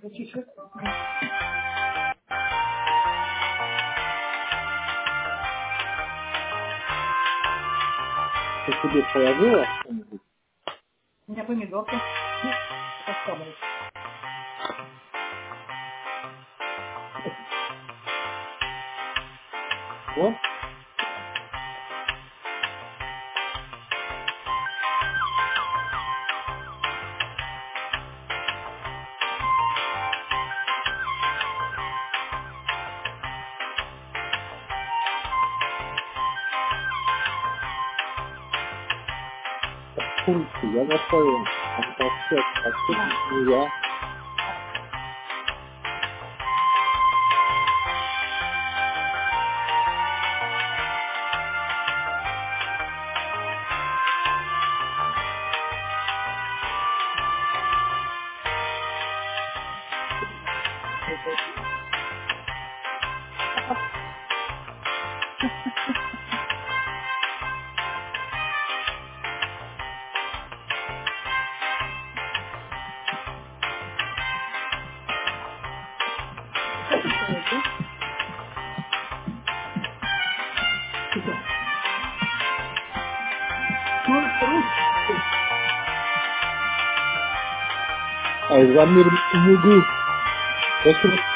Ты себе положила что-нибудь? У меня помидорки. Попробуй. Вот. Курицу я готовил. Там толстяк, Да. не я. А из Амир Мугу.